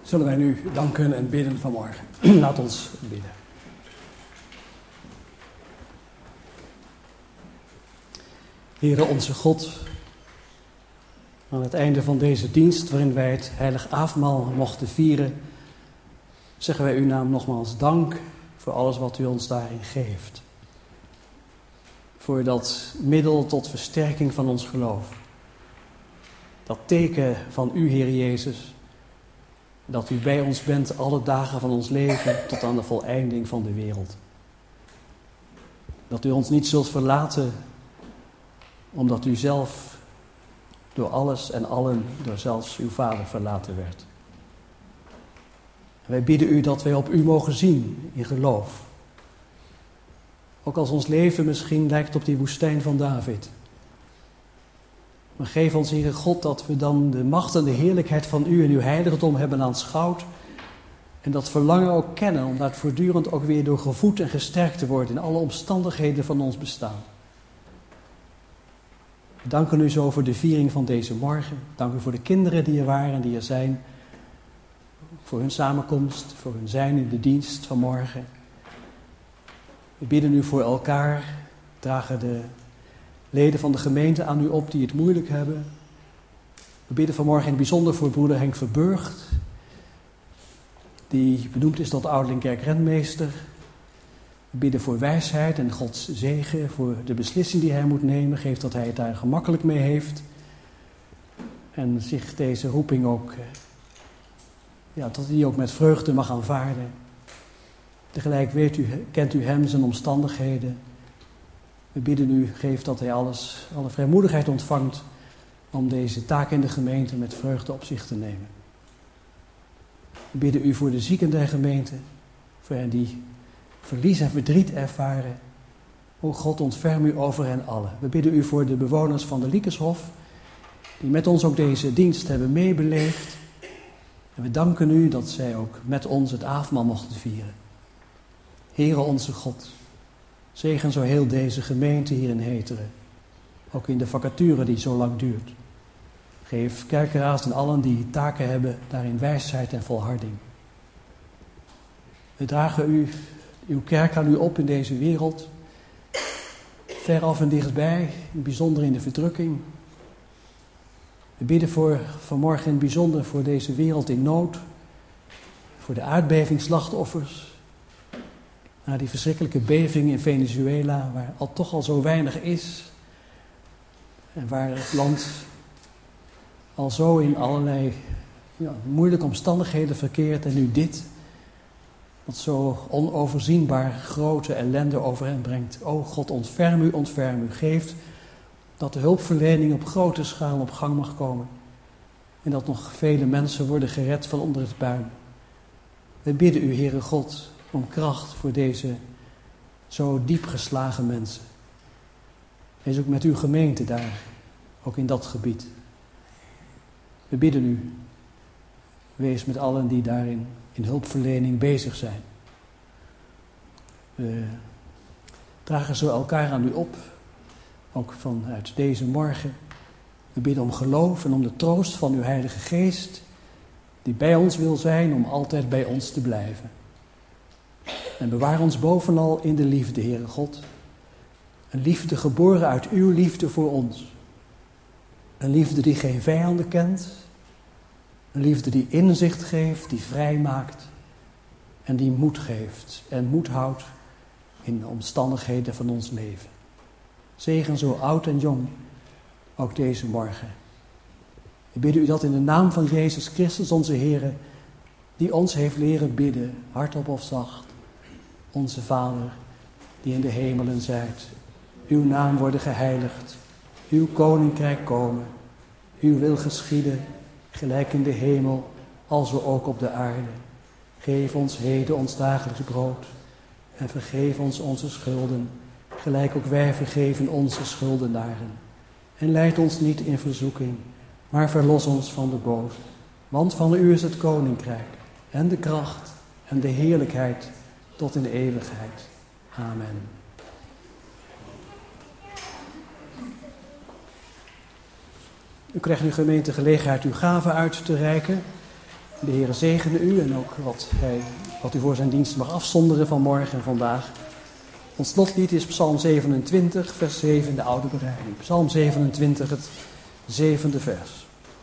[SPEAKER 2] Zullen wij nu danken en bidden vanmorgen. Laat ons bidden. Heere onze God, aan het einde van deze dienst waarin wij het heilig avondmaal mochten vieren, zeggen wij uw naam nogmaals dank voor alles wat u ons daarin geeft. Voor dat middel tot versterking van ons geloof. Dat teken van u, Heer Jezus, dat u bij ons bent alle dagen van ons leven tot aan de voleinding van de wereld. Dat u ons niet zult verlaten, omdat u zelf door alles en allen, door zelfs uw Vader verlaten werd. Wij bidden u dat wij op u mogen zien in geloof. Ook als ons leven misschien lijkt op die woestijn van David. Maar geef ons, Heere God, dat we dan de macht en de heerlijkheid van u en uw heiligdom hebben aanschouwd. En dat verlangen ook kennen, om daar voortdurend ook weer door gevoed en gesterkt te worden in alle omstandigheden van ons bestaan. We danken u zo voor de viering van deze morgen. Dank u voor de kinderen die er waren en die er zijn. Voor hun samenkomst, voor hun zijn in de dienst van morgen. We bidden u voor elkaar, dragen de leden van de gemeente aan u op die het moeilijk hebben. We bidden vanmorgen in het bijzonder voor broeder Henk Verburgt, die benoemd is tot ouderling kerkrentmeester. We bidden voor wijsheid en Gods zegen voor de beslissing die hij moet nemen. Geef dat hij het daar gemakkelijk mee heeft. En zich deze roeping ook, dat hij die ook met vreugde mag aanvaarden. Tegelijk kent u hem, zijn omstandigheden. We bidden u, geef dat hij alle vrijmoedigheid ontvangt om deze taak in de gemeente met vreugde op zich te nemen. We bidden u voor de zieken der gemeente, voor hen die verlies en verdriet ervaren. O God, ontferm u over hen allen. We bidden u voor de bewoners van de Liekershof, die met ons ook deze dienst hebben meebeleefd. En we danken u dat zij ook met ons het avondmaal mochten vieren. Heere onze God, zegen zo heel deze gemeente hier in Heteren, ook in de vacature die zo lang duurt. Geef kerkeraars en allen die taken hebben daarin wijsheid en volharding. We dragen uw kerk aan u op in deze wereld, veraf en dichtbij, in het bijzonder in de verdrukking. We bidden vanmorgen in het bijzonder voor deze wereld in nood, voor de aardbevingsslachtoffers, na die verschrikkelijke beving in Venezuela, waar toch al zo weinig is en waar het land al zo in allerlei moeilijke omstandigheden verkeert en nu dit, wat zo onoverzienbaar grote ellende over hen brengt. O God, ontferm u, geef dat de hulpverlening op grote schaal op gang mag komen en dat nog vele mensen worden gered van onder het puin. We bidden u, Heere God, om kracht voor deze zo diep geslagen mensen. Wees ook met uw gemeente daar, ook in dat gebied. We bidden u, wees met allen die daarin in hulpverlening bezig zijn. We dragen zo elkaar aan u op, ook vanuit deze morgen. We bidden om geloof en om de troost van uw Heilige Geest, die bij ons wil zijn om altijd bij ons te blijven. En bewaar ons bovenal in de liefde, Heere God. Een liefde geboren uit uw liefde voor ons. Een liefde die geen vijanden kent. Een liefde die inzicht geeft, die vrij maakt. En die moed geeft en moed houdt in de omstandigheden van ons leven. Zegen zo oud en jong, ook deze morgen. We bidden u dat in de naam van Jezus Christus, onze Heere, die ons heeft leren bidden, hardop of zacht. Onze Vader, die in de hemelen zijt, uw naam worden geheiligd, uw koninkrijk komen, uw wil geschieden, gelijk in de hemel, als we ook op de aarde. Geef ons heden ons dagelijks brood en vergeef ons onze schulden, gelijk ook wij vergeven onze schuldenaren. En leid ons niet in verzoeking, maar verlos ons van de boze. Want van u is het koninkrijk en de kracht en de heerlijkheid tot in de eeuwigheid. Amen. U krijgt nu gemeente gelegenheid uw gaven uit te reiken. De Heere zegene u en ook wat u voor zijn dienst mag afzonderen van morgen en vandaag. Ons slotlied is Psalm 27, vers 7, de oude bereiding. Psalm 27, het 7e vers.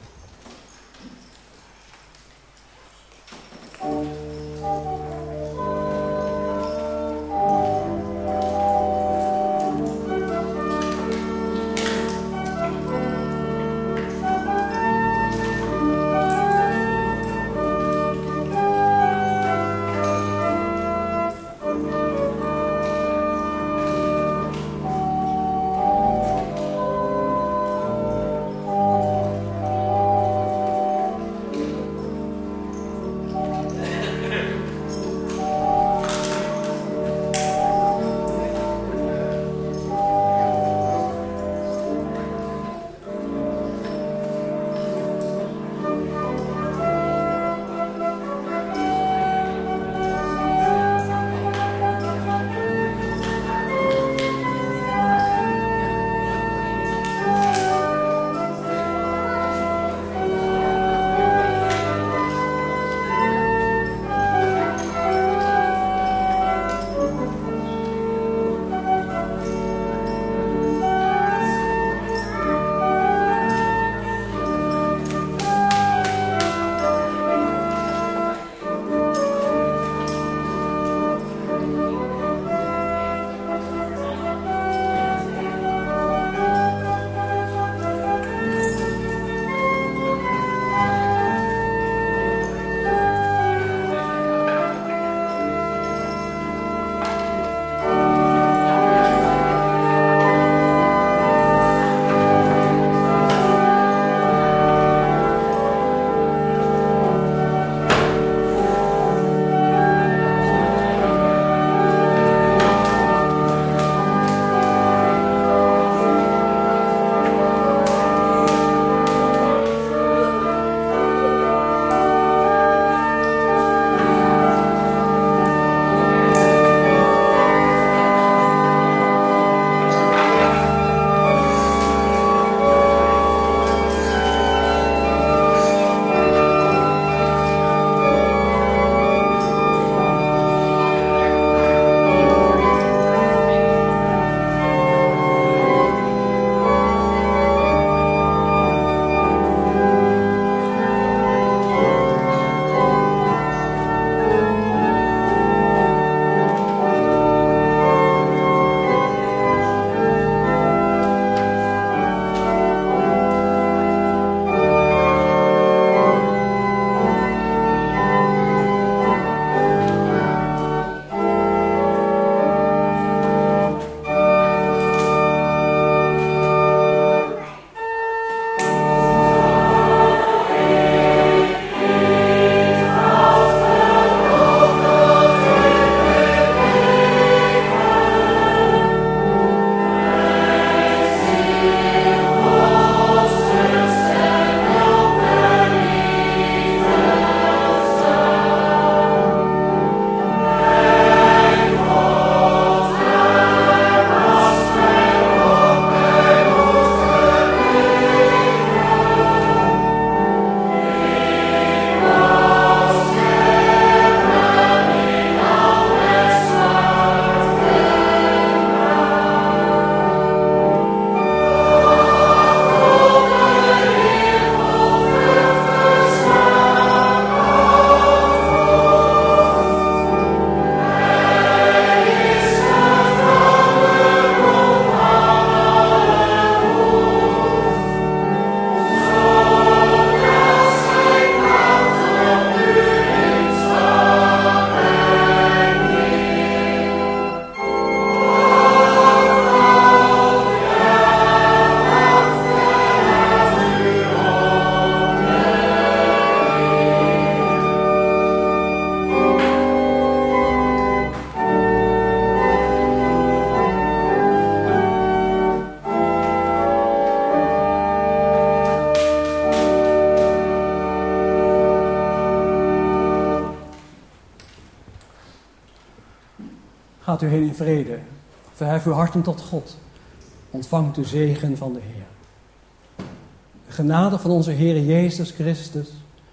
[SPEAKER 2] Gaat u heen in vrede. Verhef uw harten tot God. Ontvangt de zegen van de Heer. De genade van onze Heer Jezus Christus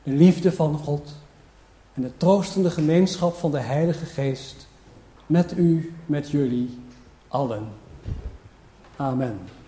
[SPEAKER 2] de liefde van God en de troostende gemeenschap van de Heilige Geest met u, met jullie allen. Amen.